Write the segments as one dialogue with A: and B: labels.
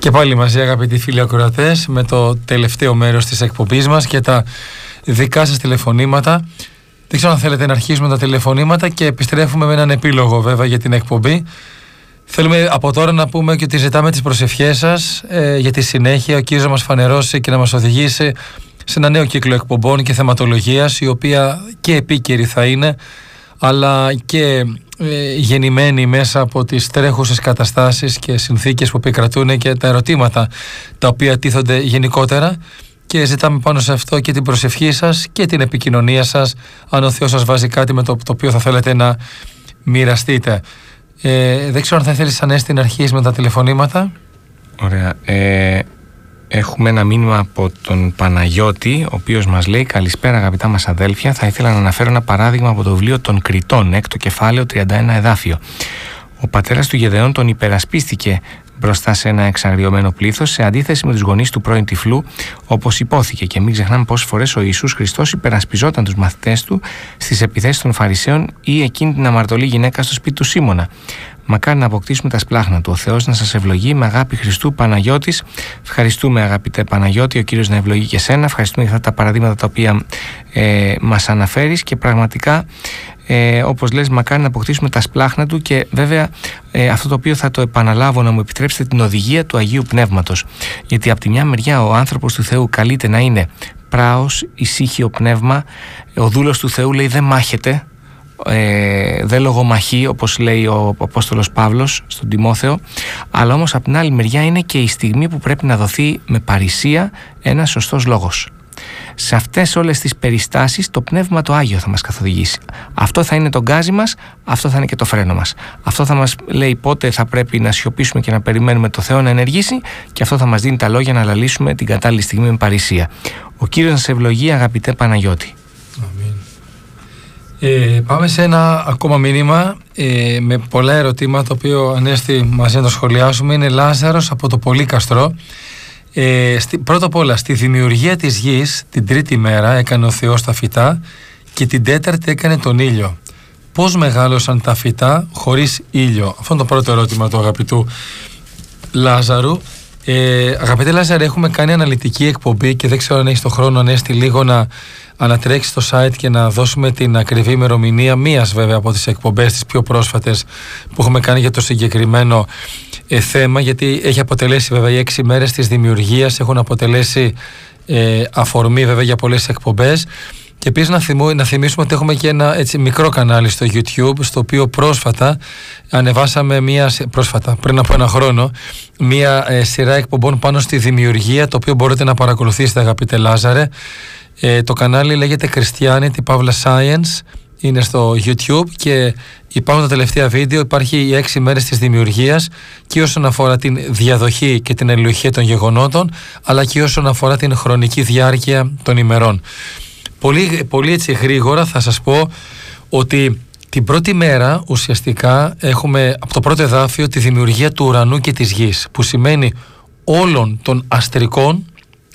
A: Και πάλι μαζί, αγαπητοί φίλοι ακροατές, με το τελευταίο μέρος της εκπομπής μας και τα δικά σας τηλεφωνήματα. Δεν ξέρω αν θέλετε να αρχίσουμε τα τηλεφωνήματα και επιστρέφουμε με έναν επίλογο βέβαια για την εκπομπή. Θέλουμε από τώρα να πούμε και ότι ζητάμε τις προσευχές σας για τη συνέχεια. Ο Κύριος να μας φανερώσει και να μας οδηγήσει σε ένα νέο κύκλο εκπομπών και θεματολογίας, η οποία και επίκαιρη θα είναι, αλλά και γεννημένη μέσα από τις τρέχουσες καταστάσεις και συνθήκες που επικρατούν και τα ερωτήματα τα οποία τίθονται γενικότερα, και ζητάμε πάνω σε αυτό και την προσευχή σας και την επικοινωνία σας, αν ο Θεός σας βάζει κάτι με το οποίο θα θέλετε να μοιραστείτε. Δεν ξέρω αν θα θέλεις, Ανέστη, να αρχίσεις με τα τηλεφωνήματα.
B: Ωραία. Έχουμε ένα μήνυμα από τον Παναγιώτη, ο οποίος μας λέει: καλησπέρα αγαπητά μας αδέλφια, θα ήθελα να αναφέρω ένα παράδειγμα από το βιβλίο των Κριτών, έκτο κεφάλαιο, 31 εδάφιο. Ο πατέρας του Γεδεών τον υπερασπίστηκε μπροστά σε ένα εξαγριωμένο πλήθος, σε αντίθεση με τους γονείς του πρώην τυφλού, όπως υπόθηκε. Και μην ξεχνάμε πόσες φορές ο Ιησούς Χριστός υπερασπιζόταν τους μαθητές του στις επιθέσεις των Φαρισαίων ή εκείνη την αμαρτωλή γυναίκα στο σπίτι του Σίμωνα. Μακάρι να αποκτήσουμε τα σπλάχνα του. Ο Θεός να σας ευλογεί. Με αγάπη Χριστού, Παναγιώτης. Ευχαριστούμε, αγαπητέ Παναγιώτη, ο Κύριος να ευλογεί και εσένα. Ευχαριστούμε για αυτά τα παραδείγματα τα οποία μας αναφέρεις, και πραγματικά όπως λες, μακάρι να αποκτήσουμε τα σπλάχνα του. Και βέβαια αυτό το οποίο θα το επαναλάβω, να μου επιτρέψετε, την οδηγία του Αγίου Πνεύματος, γιατί από τη μια μεριά ο άνθρωπος του Θεού καλείται να είναι πράος, ησύχιο πνεύμα. Ο δούλος του Θεού, λέει, δεν μάχεται, δεν λογομαχεί, όπως λέει ο Απόστολος Παύλος στον Τιμόθεο, αλλά όμως από την άλλη μεριά είναι και η στιγμή που πρέπει να δοθεί με παρησία ένας σωστός λόγος. Σε αυτές όλες τις περιστάσεις το Πνεύμα το Άγιο θα μας καθοδηγήσει. Αυτό θα είναι το γκάζι μας, αυτό θα είναι και το φρένο μας. Αυτό θα μας λέει πότε θα πρέπει να σιωπήσουμε και να περιμένουμε το Θεό να ενεργήσει, και αυτό θα μας δίνει τα λόγια να αναλύσουμε την κατάλληλη στιγμή με παρησία. Ο Κύριος να σε ευλογεί, αγαπητέ Παναγιώτη.
A: Πάμε σε ένα ακόμα μήνυμα με πολλά ερωτήματα, το οποίο, Ανέστη, μαζί να το σχολιάσουμε. Είναι Λάζαρος από το Πολύκαστρο. Πρώτα απ' όλα, στη δημιουργία της γης την τρίτη μέρα έκανε ο Θεός τα φυτά και την τέταρτη έκανε τον ήλιο. Πώς μεγάλωσαν τα φυτά χωρίς ήλιο? Αυτό είναι το πρώτο ερώτημα του αγαπητού Λάζαρου. Αγαπητέ Λάζαρε, έχουμε κάνει αναλυτική εκπομπή και δεν ξέρω αν έχεις το χρόνο, Ανέστη, λίγο να ανατρέξεις στο site και να δώσουμε την ακριβή ημερομηνία μίας βέβαια από τις εκπομπές τις πιο πρόσφατες που έχουμε κάνει για το συγκεκριμένο θέμα, γιατί έχει αποτελέσει βέβαια οι 6 μέρες της δημιουργίας, έχουν αποτελέσει αφορμή βέβαια για πολλές εκπομπές. Και επίσης να θυμίσουμε ότι έχουμε και ένα έτσι μικρό κανάλι στο YouTube, στο οποίο πρόσφατα ανεβάσαμε πριν από ένα χρόνο, μία σειρά εκπομπών πάνω στη δημιουργία, το οποίο μπορείτε να παρακολουθήσετε, αγαπητέ Λάζαρε. Το κανάλι λέγεται Christianity Pavla Science, είναι στο YouTube, και υπάρχουν τα τελευταία βίντεο. Υπάρχει οι 6 μέρες της δημιουργίας, και όσον αφορά την διαδοχή και την αλληλουχία των γεγονότων, αλλά και όσον αφορά την χρονική διάρκεια των ημερών. Πολύ έτσι γρήγορα θα σας πω ότι την πρώτη μέρα ουσιαστικά έχουμε από το πρώτο εδάφιο τη δημιουργία του ουρανού και της γης, που σημαίνει όλων των αστρικών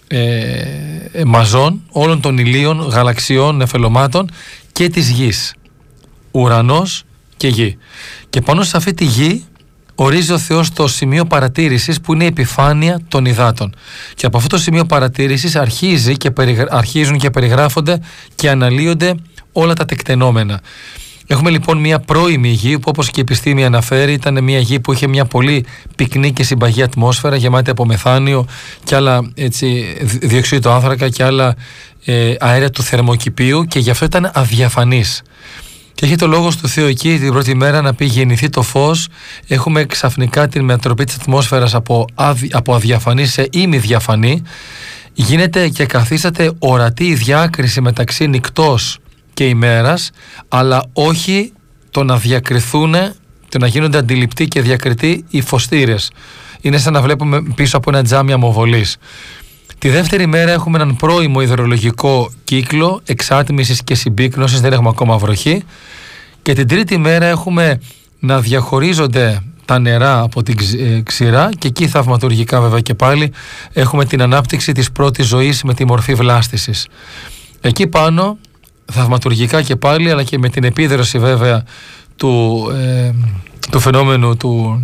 A: μαζών, όλων των ηλίων, γαλαξιών, νεφελωμάτων και της γης. Ουρανός και γη. Και πάνω σε αυτή τη γη ορίζει ο Θεός το σημείο παρατήρησης, που είναι η επιφάνεια των υδάτων. Και από αυτό το σημείο παρατήρησης αρχίζουν και περιγράφονται και αναλύονται όλα τα τεκτενόμενα. Έχουμε λοιπόν μια πρώιμη γη, που όπως και η επιστήμη αναφέρει ήταν μια γη που είχε μια πολύ πυκνή και συμπαγή ατμόσφαιρα, γεμάτη από μεθάνιο και άλλα διοξείδιο του άνθρακα και άλλα αέρια του θερμοκηπίου, και γι' αυτό ήταν αδιαφανής. Και έχει το λόγος του Θεού εκεί την πρώτη μέρα να πει γεννηθεί το φως. Έχουμε ξαφνικά την μετατροπή της ατμόσφαιρας από αδιαφανή σε ημιδιαφανή. Γίνεται και καθίσταται ορατή η διάκριση μεταξύ νυκτός και ημέρας, αλλά όχι το να διακριθούν, το να γίνονται αντιληπτοί και διακριτοί οι φωστήρες. Είναι σαν να βλέπουμε πίσω από ένα τζάμι αμοβολής. Τη δεύτερη μέρα έχουμε έναν πρώιμο υδρολογικό κύκλο εξάτμισης και συμπύκνωσης, δεν έχουμε ακόμα βροχή. Και την τρίτη μέρα έχουμε να διαχωρίζονται τα νερά από την ξηρά, και εκεί θαυματουργικά βέβαια και πάλι έχουμε την ανάπτυξη της πρώτης ζωής με τη μορφή βλάστησης. Εκεί πάνω θαυματουργικά και πάλι, αλλά και με την επίδραση βέβαια του φαινόμενου του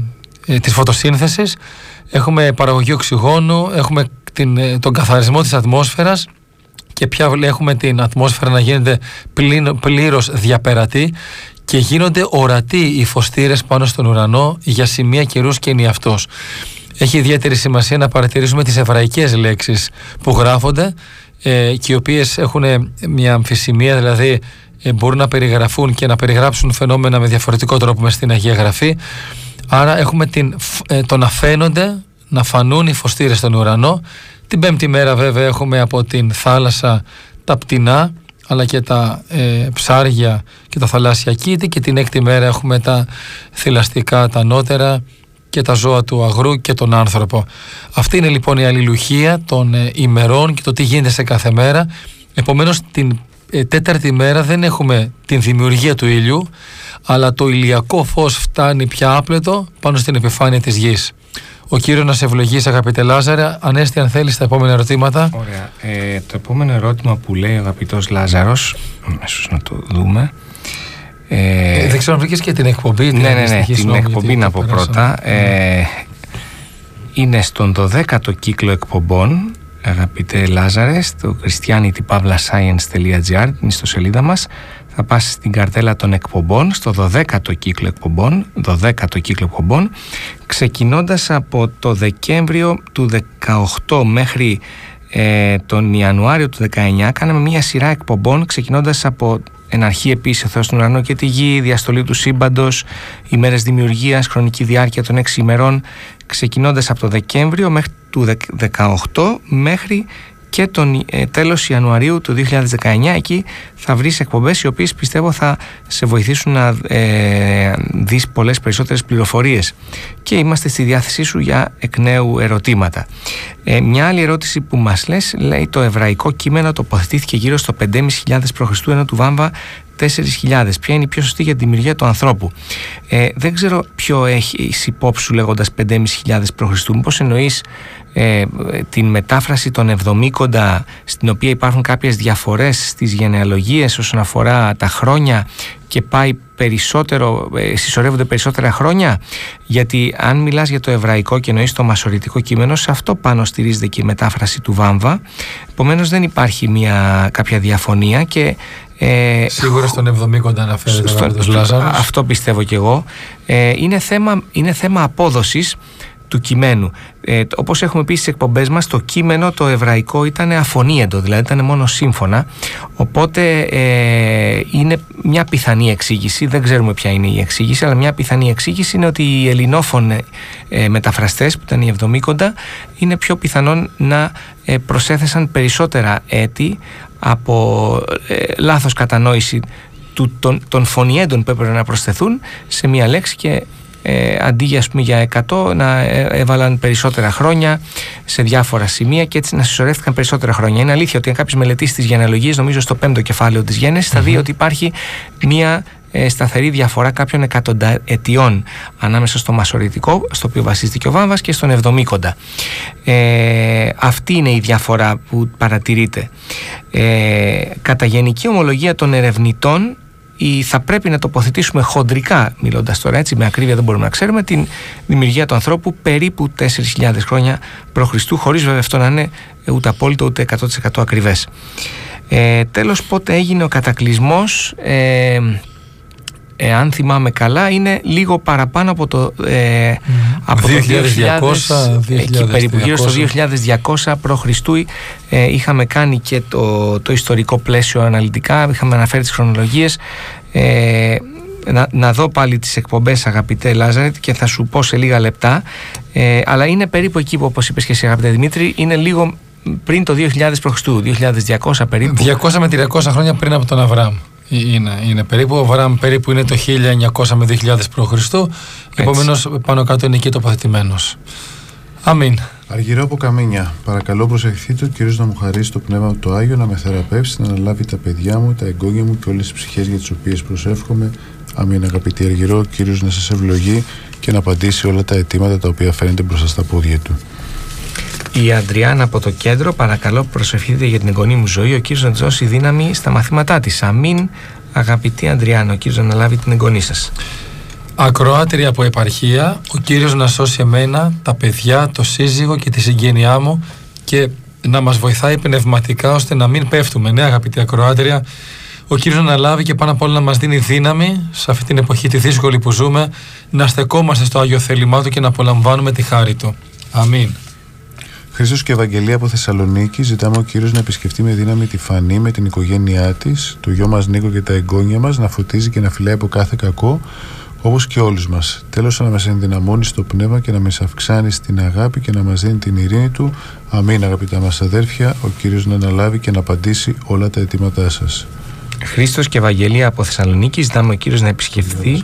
A: της φωτοσύνθεσης, έχουμε παραγωγή οξυγόνου, έχουμε τον καθαρισμό της ατμόσφαιρας και πια έχουμε την ατμόσφαιρα να γίνεται πλήρως διαπερατή και γίνονται ορατοί οι φωστήρες πάνω στον ουρανό για σημεία καιρούς και ενιαυτός. Έχει ιδιαίτερη σημασία να παρατηρήσουμε τις εβραϊκές λέξεις που γράφονται και οι οποίες έχουν μια αμφισημία, δηλαδή μπορούν να περιγραφούν και να περιγράψουν φαινόμενα με διαφορετικό τρόπο μες στην Αγία Γραφή. Άρα έχουμε το να φαίνονται, να φανούν οι φωστήρες στον ουρανό. Την πέμπτη μέρα βέβαια έχουμε από την θάλασσα τα πτηνά, αλλά και τα ψάρια και τα θαλάσσια κήτη, και την έκτη μέρα έχουμε τα θηλαστικά, τα ανώτερα και τα ζώα του αγρού και τον άνθρωπο. Αυτή είναι λοιπόν η αλληλουχία των ημερών και το τι γίνεται σε κάθε μέρα. Επομένως την τέταρτη μέρα δεν έχουμε την δημιουργία του ήλιου, αλλά το ηλιακό φως φτάνει πια άπλετο πάνω στην επιφάνεια της γης. Ο Κύριος να σε ευλογήσει, αγαπητέ Λάζαρε. Ανέστη, αν θέλεις τα επόμενα ερωτήματα.
B: Ωραία. Το επόμενο ερώτημα που λέει ο αγαπητός Λάζαρος, ίσως να το δούμε.
A: Δεν ξέρω αν βρήκες και την εκπομπή.
B: Ναι, την εκπομπή να πω πρώτα. Είναι στον 12ο κύκλο εκπομπών, αγαπητέ Λάζαρε, στο christianity-science.gr, την ιστοσελίδα μας. Θα πας στην καρτέλα των εκπομπών, στο 12ο κύκλο εκπομπών, ξεκινώντας από το Δεκέμβριο του 18 μέχρι τον Ιανουάριο του 19, κάναμε μια σειρά εκπομπών, ξεκινώντας από εναρχή επίσης ο Θεός στον ουρανό και τη γη, διαστολή του σύμπαντος, ημέρες δημιουργίας, χρονική διάρκεια των 6 ημερών, ξεκινώντας από το Δεκέμβριο μέχρι του 18 μέχρι και τον τέλος Ιανουαρίου του 2019. Εκεί θα βρεις εκπομπές οι οποίες πιστεύω θα σε βοηθήσουν να δεις πολλές περισσότερες πληροφορίες, και είμαστε στη διάθεσή σου για εκ νέου ερωτήματα. Μια άλλη ερώτηση που μας λες, λέει, το εβραϊκό κείμενο τοποθετήθηκε γύρω στο 5.500 π.Χ. ενώ του Βάμβα 4.000. Ποια είναι η πιο σωστή για τη δημιουργία του ανθρώπου? Δεν ξέρω ποιο έχεις υπόψη σου λέγοντας 5.500 π.Χ. Μήπως εννοείς την μετάφραση των Εβδομήκοντα, στην οποία υπάρχουν κάποιες διαφορές στις γενεαλογίες όσον αφορά τα χρόνια και πάει περισσότερο, συσσωρεύονται περισσότερα χρόνια? Γιατί αν μιλάς για το εβραϊκό και εννοείς το μασωρητικό κείμενο, σε αυτό πάνω στηρίζεται και η μετάφραση του Βάμβα. Επομένως δεν υπάρχει κάποια διαφωνία και
A: σίγουρα στον Εβδομήκοντα αναφέρεται ο Λάζαρος.
B: Αυτό πιστεύω κι εγώ. Είναι θέμα απόδοσης του κειμένου. Όπως έχουμε πει στις εκπομπές μας, το κείμενο το εβραϊκό ήταν αφωνίεντο, δηλαδή ήταν μόνο σύμφωνα, οπότε είναι μια πιθανή εξήγηση, δεν ξέρουμε ποια είναι η εξήγηση, αλλά μια πιθανή εξήγηση είναι ότι οι ελληνόφωνοι μεταφραστές που ήταν οι Εβδομήκοντα είναι πιο πιθανόν να προσέθεσαν περισσότερα έτη από λάθος κατανόηση των φωνιέντων που έπρεπε να προσθεθούν σε μια λέξη, και αντί για 100 να έβαλαν περισσότερα χρόνια σε διάφορα σημεία, και έτσι να συσσωρεύτηκαν περισσότερα χρόνια. Είναι αλήθεια ότι αν κάποιος μελετήσει τις γενεαλογίες, νομίζω στο 5ο κεφάλαιο της Γένεσης, θα δει ότι υπάρχει μια σταθερή διαφορά κάποιων εκατονταετιών ανάμεσα στο μασωρητικό, στο οποίο βασίζεται και ο Βάμβας, και στον Εβδομήκοντα. Αυτή είναι η διαφορά που παρατηρείται. Κατά γενική ομολογία των ερευνητών, θα πρέπει να τοποθετήσουμε χοντρικά, μιλώντας τώρα έτσι, με ακρίβεια δεν μπορούμε να ξέρουμε, την δημιουργία του ανθρώπου περίπου 4.000 χρόνια π.Χ., χωρίς βέβαια αυτό να είναι ούτε απόλυτο ούτε 100% ακριβές. Τέλος, πότε έγινε ο κατακλυσμός? Εάν θυμάμαι καλά, είναι λίγο παραπάνω από το
A: 2200,
B: εκεί περίπου, γύρω στο 2200 π.Χ. Είχαμε κάνει και το ιστορικό πλαίσιο αναλυτικά, είχαμε αναφέρει τις χρονολογίες. Να δω πάλι τις εκπομπές, αγαπητέ Λάζαρε, και θα σου πω σε λίγα λεπτά, αλλά είναι περίπου εκεί που, όπως είπες και εσύ, αγαπητέ Δημήτρη, είναι λίγο πριν το 2000 π.Χ., 2200 περίπου.
A: 200 με 300 χρόνια πριν από τον Αβραάμ. Είναι περίπου. Ο Αβραάμ περίπου είναι το 1900 με 2000 π.Χ. Επομένως πάνω κάτω είναι εκεί τοποθετημένος. Αμήν.
C: Αργυρό από Καμίνια. Παρακαλώ προσεχθείτε ο Κύριος να μου χαρίσει το πνεύμα του Άγιο, να με θεραπεύσει, να αναλάβει τα παιδιά μου, τα εγγόνια μου και όλες τις ψυχές για τις οποίες προσεύχομαι. Αμήν. Αγαπητή Αργυρό, ο Κύριος να σας ευλογεί και να απαντήσει όλα τα αιτήματα τα οποία φαίνονται μπροστά στα πόδια του.
B: Η Αντριάννα από το κέντρο, παρακαλώ προσευχηθείτε για την εγγονή μου ζωή, ο Κύριος να της δώσει δύναμη στα μαθήματά της. Αμήν. Αγαπητή Αντριάννα, ο Κύριος να αναλάβει την εγγονή σας.
A: Ακροάτρια από επαρχία, ο Κύριος να σώσει εμένα, τα παιδιά, το σύζυγο και τη συγγένειά μου και να μας βοηθάει πνευματικά ώστε να μην πέφτουμε. Ναι, αγαπητή ακροάτρια, ο Κύριος να λάβει και πάνω απ' όλα να μας δίνει δύναμη σε αυτή την εποχή τη δύσκολη που ζούμε, να στεκόμαστε στο Άγιο θέλημά Του και να απολαμβάνουμε τη χάρη Του. Αμήν.
C: Χρήστος και Ευαγγελία από Θεσσαλονίκη, ζητάμε ο Κύριος να επισκεφτεί με δύναμη τη Φανή με την οικογένειά της, το γιο μας Νίκο και τα εγγόνια μας, να φωτίζει και να φυλάει από κάθε κακό, όπως και όλους μας. Τέλος, να μας ενδυναμώνει στο πνεύμα και να μας αυξάνει στην αγάπη και να μας δίνει την ειρήνη Του. Αμήν, αγαπητά μας αδέρφια, ο Κύριος να αναλάβει και να απαντήσει όλα τα αιτήματά σας.
B: Χρήστος και Ευαγγελία από Θεσσαλονίκη, ζητάμε ο Κύριος να επισκεφθεί.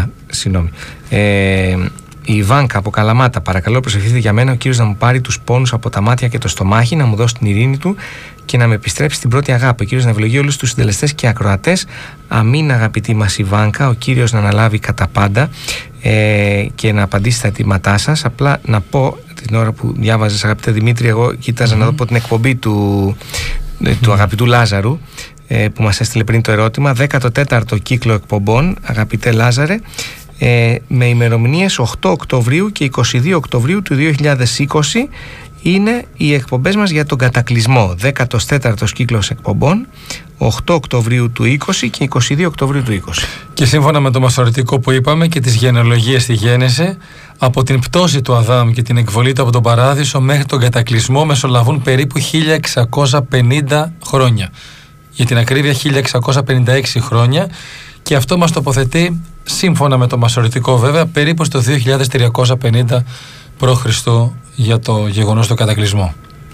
B: Η Ιβάνκα από Καλαμάτα, παρακαλώ προσευχηθείτε για μένα, ο Κύριος να μου πάρει τους πόνους από τα μάτια και το στομάχι, να μου δώσει την ειρήνη Του και να με επιστρέψει στην πρώτη αγάπη. Ο Κύριος να ευλογεί όλους τους συντελεστές και ακροατές. Αμήν, αγαπητή μας Ιβάνκα, ο Κύριος να αναλάβει κατά πάντα και να απαντήσει στα αιτήματά σας. Απλά να πω, την ώρα που διάβαζες, αγαπητέ Δημήτρη, εγώ κοίταζα να δω την εκπομπή του αγαπητού Λάζαρου, που μας έστειλε πριν το ερώτημα. 14ο κύκλο εκπομπών, αγαπητέ Λάζαρε, με ημερομηνίες 8 Οκτωβρίου και 22 Οκτωβρίου του 2020 είναι οι εκπομπές μας για τον κατακλυσμό. 14ος κύκλος εκπομπών, 8 Οκτωβρίου του 20 και 22 Οκτωβρίου του 20.
A: Και σύμφωνα με το μασορητικό που είπαμε και τις γενεολογίες στη Γένεση, από την πτώση του Αδάμ και την εκβολή του από τον Παράδεισο μέχρι τον κατακλυσμό μεσολαβούν περίπου 1650 χρόνια. Για την ακρίβεια 1656 χρόνια, και αυτό μας τοποθετεί, σύμφωνα με το μασορητικό βέβαια, περίπου στο 2350 π.Χ. για το γεγονός του κατακλυσμού.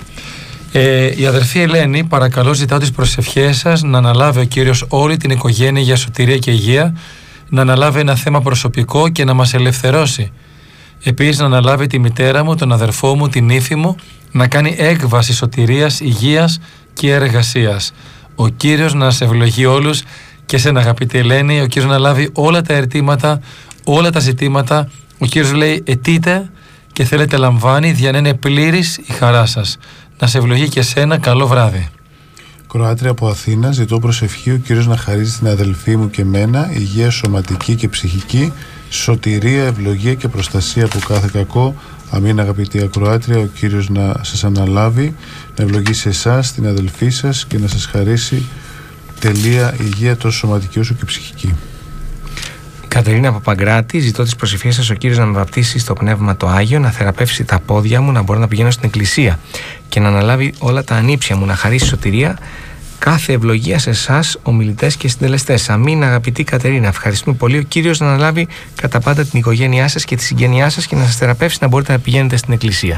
A: Η αδερφή Ελένη, παρακαλώ, ζητάω τις προσευχές σας να αναλάβει ο Κύριος όλη την οικογένεια για σωτηρία και υγεία, να αναλάβει ένα θέμα προσωπικό και να μας ελευθερώσει. Επίσης να αναλάβει τη μητέρα μου, τον αδερφό μου, την ύφη μου, να κάνει έκβαση σωτηρίας, υγείας και εργασίας. Ο Κύριος να σε ευλογεί όλους και σένα, αγαπητή Ελένη. Ο Κύριος να λάβει όλα τα αιτήματα, όλα τα ζητήματα. Ο Κύριος λέει αιτείτε και θέλετε λαμβάνει, για να είναι πλήρης η χαρά σας. Να σε ευλογεί και σένα. Καλό βράδυ.
C: Κροάτρια από Αθήνα, ζητώ προσευχή ο Κύριος να χαρίζει στην αδελφή μου και μένα υγεία σωματική και ψυχική, σωτηρία, ευλογία και προστασία από κάθε κακό. Αμήν, αγαπητή ακροάτρια, ο Κύριος να σας αναλάβει, να ευλογήσει εσάς, την αδελφή σας και να σας χαρίσει τελεία υγεία τόσο σωματική όσο και ψυχική.
B: Κατερίνα από Παγκράτη, ζητώ τις προσευχές σας ο Κύριος να με βαπτίσει στο Πνεύμα το Άγιο, να θεραπεύσει τα πόδια μου, να μπορώ να πηγαίνω στην εκκλησία και να αναλάβει όλα τα ανήψια μου, να χαρίσει σωτηρία, κάθε ευλογία σε εσάς, ομιλητές και συντελεστές. Αμήν, αγαπητή Κατερίνα. Ευχαριστούμε πολύ. Ο Κύριος να αναλάβει κατά πάντα την οικογένειά σας και τη συγγένειά σας και να σας θεραπεύσει να μπορείτε να πηγαίνετε στην εκκλησία.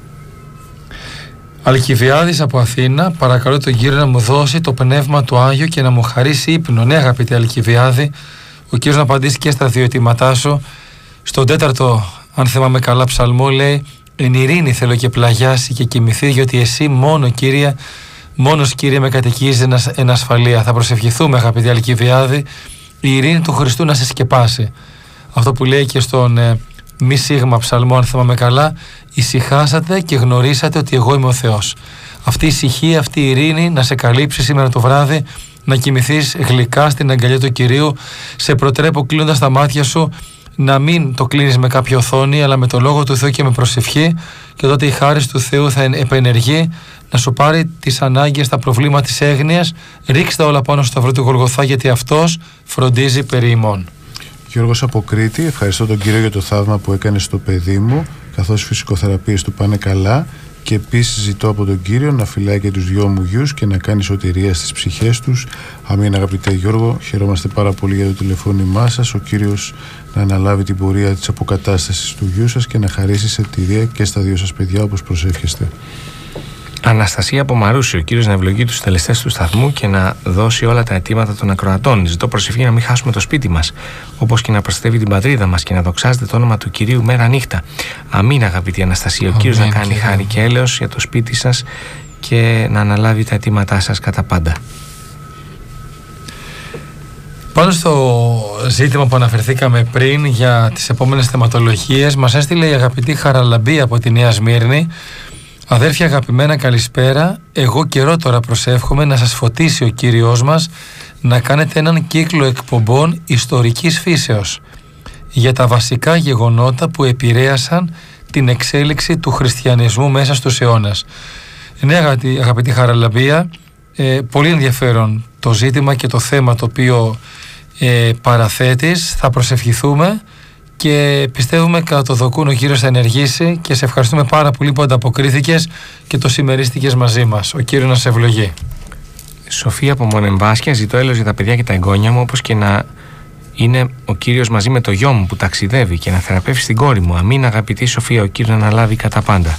A: Αλκιβιάδης από Αθήνα, παρακαλώ τον Κύριο να μου δώσει το Πνεύμα του Άγιο και να μου χαρίσει ύπνο. Ναι, αγαπητή Αλκιβιάδη, ο Κύριος να απαντήσει και στα δύο αιτήματά σου. Στον 4ο, αν θυμάμαι καλά, ψαλμό λέει: εν ειρήνη θέλω και πλαγιάσει και κοιμηθεί, γιατί εσύ μόνο, Κύριε, μόνος, Κύριε, με κατοικείς εν ασφαλεία. Θα προσευχηθούμε, αγαπητή Αλκιβιάδη, η ειρήνη του Χριστού να σε σκεπάσει. Αυτό που λέει και στον μη σίγμα ψαλμό, αν θυμάμαι καλά: ησυχάσατε και γνωρίσατε ότι εγώ είμαι ο Θεός. Αυτή η ησυχία, αυτή η ειρήνη να σε καλύψει σήμερα το βράδυ, να κοιμηθείς γλυκά στην αγκαλιά του Κυρίου. Σε προτρέπω, κλείνοντας τα μάτια σου, να μην το κλείνεις με κάποια οθόνη, αλλά με το Λόγο του Θεού και με προσευχή, και τότε η χάρις του Θεού θα επενεργεί να σου πάρει τις ανάγκες, τα προβλήματα της έγνοιας. Ρίξτε όλα πάνω στο σταυρό του Γολγοθά, γιατί Αυτός φροντίζει περί ημών.
C: Γιώργος από Κρήτη, ευχαριστώ τον Κύριο για το θαύμα που έκανε στο παιδί μου, καθώς οι φυσικοθεραπείες του πάνε καλά, και επίσης ζητώ από τον Κύριο να φυλάει και τους δυο μου γιους και να κάνει σωτηρία στις ψυχές τους. Αμήν, αγαπητέ Γιώργο, χαιρόμαστε πάρα πολύ για το τηλεφώνημά σας. Ο Κύριος να αναλάβει την πορεία της αποκατάστασης του γιου σας και να χαρίσει σωτηρία και στα δύο σας παιδιά, όπως προσεύχεστε.
B: Αναστασία από Μαρούσι, ο Κύριος να ευλογεί τους τελεστές του σταθμού και να δώσει όλα τα αιτήματα των ακροατών. Ζητώ προσευχή να μην χάσουμε το σπίτι μας, όπως και να προστατεύει την πατρίδα μας και να δοξάζεται το όνομα του Κυρίου μέρα νύχτα. Αμήν, αγαπητή Αναστασία. Ο Κύριος να κάνει χάρη και έλεος για το σπίτι σας και να αναλάβει τα αιτήματά σας κατά πάντα.
A: Πάνω στο ζήτημα που αναφερθήκαμε πριν για τις επόμενες θεματολογίες, μας έστειλε η αγαπητή Χαραλαμπή από τη Νέα Σμύρνη. Αδέρφια αγαπημένα, καλησπέρα. Εγώ καιρό τώρα προσεύχομαι να σας φωτίσει ο Κύριος μας να κάνετε έναν κύκλο εκπομπών ιστορικής φύσεως. για τα βασικά γεγονότα που επηρέασαν την εξέλιξη του χριστιανισμού μέσα στους αιώνας. Ναι, αγαπητή Χαραλαμπία, πολύ ενδιαφέρον το ζήτημα και το θέμα το οποίο παραθέτεις. Θα προσευχηθούμε και πιστεύουμε κατά το δοκούν ο Κύριος θα ενεργήσει και σε ευχαριστούμε πάρα πολύ που ανταποκρίθηκες και το συμμερίστηκες μαζί μας. Ο Κύριος να σε ευλογεί.
B: Σοφία από Μονεμβάσκια, ζητώ έλεος για τα παιδιά και τα εγγόνια μου, όπως και να είναι ο Κύριος μαζί με το γιο μου που ταξιδεύει και να θεραπεύσει την κόρη μου. Αμήν, αγαπητή Σοφία, ο Κύριος να αναλάβει κατά πάντα.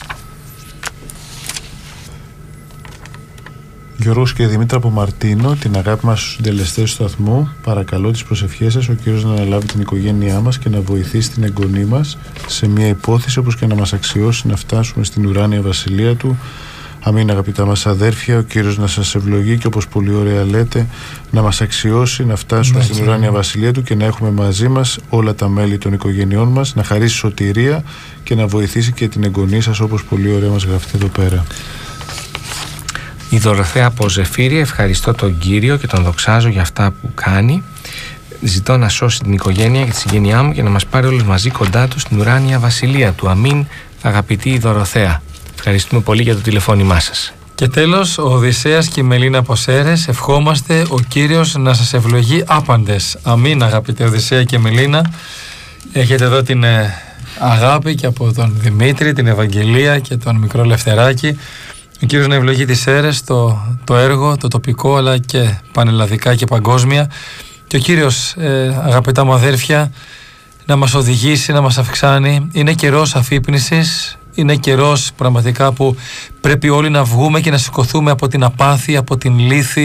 C: Γιώργος και Δημήτρα από Μαρτίνο, την αγάπη μας στους συντελεστές του σταθμού, παρακαλώ τις προσευχές σας, ο Κύριος να αναλάβει την οικογένειά μας και να βοηθήσει την εγγονή μας σε μια υπόθεση, όπως και να μας αξιώσει να φτάσουμε στην ουράνια βασιλεία Του. Αμήν, αγαπητά μας αδέρφια, ο Κύριος να σας ευλογεί και όπως πολύ ωραία λέτε, να μας αξιώσει να φτάσουμε στην ουράνια βασιλεία Του και να έχουμε μαζί μας όλα τα μέλη των οικογενειών μας, να χαρίσει σωτηρία και να βοηθήσει και την εγγονή σας, όπως πολύ ωραία μας γραφτεί εδώ πέρα.
B: Η Δωροθέα από Ζεφύρη, ευχαριστώ τον Κύριο και τον δοξάζω για αυτά που κάνει. Ζητώ να σώσει την οικογένεια και τη συγγένειά μου και να μας πάρει όλους μαζί κοντά Του στην ουράνια βασιλεία Του. Αμήν, αγαπητή Δωροθέα. Ευχαριστούμε πολύ για το τηλεφώνημά σας.
A: Και τέλος, ο Οδυσσέας και η Μελίνα από Σέρες, ευχόμαστε ο Κύριος να σας ευλογεί άπαντες. Αμήν, αγαπητέ Οδυσσέα και Μελίνα. Έχετε εδώ την αγάπη και από τον Δημήτρη, την Ευαγγελία και τον μικρό Λευτεράκη. Ο Κύριος να ευλογεί τις Σέρες, το έργο, το τοπικό, αλλά και πανελλαδικά και παγκόσμια. Και ο Κύριος, αγαπητά μου αδέρφια, να μας οδηγήσει, να μας αυξάνει. Είναι καιρός αφύπνισης, είναι καιρός πραγματικά που πρέπει όλοι να βγούμε και να σηκωθούμε από την απάθεια, από την λύθη,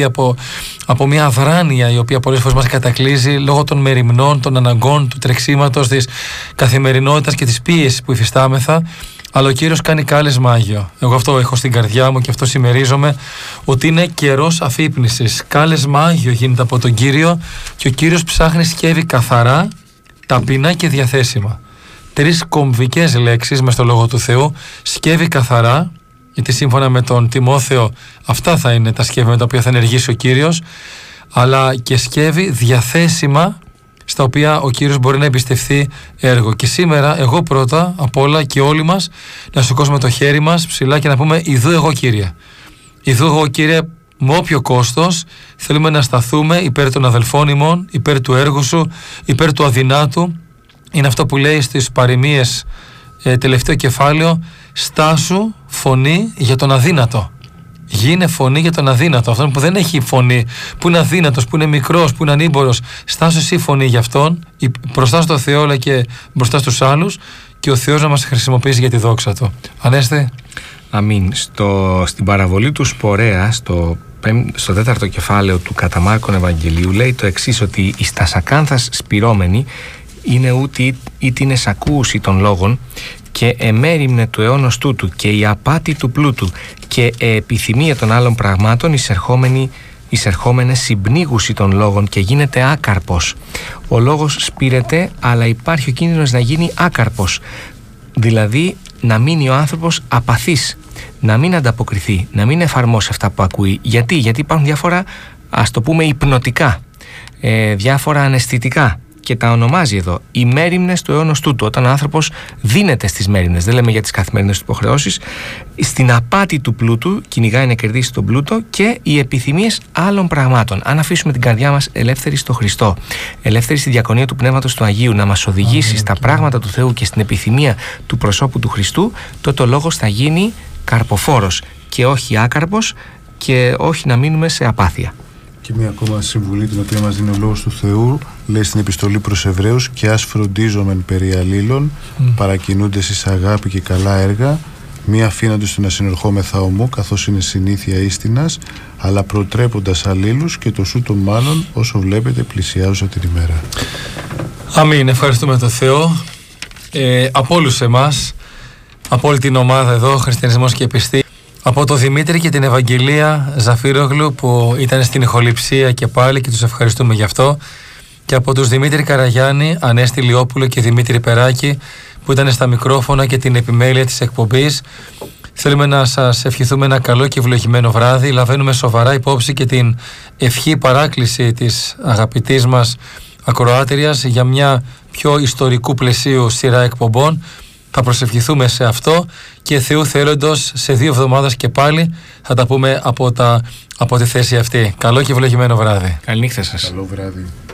A: από μια αδράνεια η οποία πολλές φορές μας κατακλείζει λόγω των μεριμνών, των αναγκών, του τρεξίματος, της καθημερινότητας και της πίεσης που υφιστάμεθα. Αλλά ο Κύριος κάνει κάλεσμα Άγιο. Εγώ αυτό έχω στην καρδιά μου και αυτό συμμερίζομαι, ότι είναι καιρός αφύπνισης. Κάλεσμα Άγιο γίνεται από τον Κύριο και ο Κύριος ψάχνει σκεύη καθαρά, ταπεινά και διαθέσιμα. 3 κομβικές λέξεις μες στο Λόγο του Θεού. Σκεύη καθαρά, γιατί σύμφωνα με τον Τιμόθεο αυτά θα είναι τα σκεύη με τα οποία θα ενεργήσει ο Κύριος, αλλά και σκεύη διαθέσιμα, στα οποία ο Κύριος μπορεί να εμπιστευθεί έργο. Και σήμερα εγώ πρώτα απ' όλα και όλοι μας να σηκώσουμε το χέρι μας ψηλά και να πούμε «Ιδού εγώ Κύριε». «Ιδού εγώ Κύριε, με όποιο κόστος θέλουμε να σταθούμε υπέρ των αδελφών ημών, υπέρ του έργου Σου, υπέρ του αδυνάτου». Είναι αυτό που λέει στις παροιμίες, τελευταίο κεφάλαιο, «Στάσου φωνή για τον αδύνατο». Γίνε φωνή για τον αδύνατο, αυτόν που δεν έχει φωνή, που είναι αδύνατος, που είναι μικρός, που είναι ανήμπορος. Στάσου εσύ φωνή για αυτόν, μπροστά στο Θεό αλλά και μπροστά στους άλλους, και ο Θεός να μας χρησιμοποιήσει για τη δόξα Του. Ανέστη.
B: Αμήν. Στην παραβολή του Σπορέα, στο 4ο κεφάλαιο του κατά Μάρκον Ευαγγελίου, λέει το εξής, ότι «Εις τας ακάνθας σπυρώμενοι είναι ούτι είναι σακούουσι των λόγων και εμέριμνε του αιώνος τούτου και η απάτη του πλούτου και επιθυμία των άλλων πραγμάτων εισερχόμενε συμπνίγουση των λόγων και γίνεται άκαρπος». Ο λόγος σπήρεται, αλλά υπάρχει ο κίνδυνος να γίνει άκαρπος, δηλαδή να μείνει ο άνθρωπος απαθής, να μην ανταποκριθεί, να μην εφαρμόσει αυτά που ακούει. Γιατί υπάρχουν διάφορα, ας το πούμε, υπνοτικά, διάφορα αναισθητικά, και τα ονομάζει εδώ οι μέριμνες του αιώνος τούτου. Όταν ο άνθρωπος δίνεται στις μέριμνες, δεν λέμε για τις καθημερινές του υποχρεώσεις, στην απάτη του πλούτου, κυνηγάει να κερδίσει τον πλούτο, και οι επιθυμίες άλλων πραγμάτων. Αν αφήσουμε την καρδιά μας ελεύθερη στο Χριστό, ελεύθερη στη διακονία του Πνεύματος του Αγίου, να μας οδηγήσει στα πράγματα του Θεού και στην επιθυμία του προσώπου του Χριστού, τότε ο λόγος θα γίνει καρποφόρος και όχι άκαρπος, και όχι να μείνουμε σε απάθεια.
C: Και μια ακόμα συμβουλή την οποία μας δίνει ο Λόγος του Θεού, λέει στην επιστολή προς Εβραίους, «Και ας φροντίζομεν περί αλλήλων, παρακινούντες εις αγάπη και καλά έργα, μη αφήνοντες το να συνερχόμεθα ομού, καθώς είναι συνήθεια istινας, αλλά προτρέποντας αλλήλους και το σούτο μάλλον όσο βλέπετε πλησιάζουσα την ημέρα».
A: Αμήν. Ευχαριστούμε τον Θεό. Από όλους εμάς, από όλη την ομάδα εδώ, Χριστιανισμός και Επιστή, από τον Δημήτρη και την Ευαγγελία Ζαφύρογλου που ήταν στην ηχοληψία και πάλι, και τους ευχαριστούμε γι' αυτό, και από τους Δημήτρη Καραγιάννη, Ανέστη Λιόπουλο και Δημήτρη Περάκη που ήταν στα μικρόφωνα και την επιμέλεια της εκπομπής. Θέλουμε να σας ευχηθούμε ένα καλό και ευλογημένο βράδυ. Λαβαίνουμε σοβαρά υπόψη και την ευχή παράκληση της αγαπητής μας ακροάτριας για μια πιο ιστορικού πλαισίου σειρά εκπομπών. Θα προσευχηθούμε σε αυτό και Θεού θέλοντος σε 2 εβδομάδες και πάλι θα τα πούμε από τη θέση αυτή. Καλό και ευλογημένο βράδυ.
B: Καληνύχτα σας.
C: Καλό βράδυ.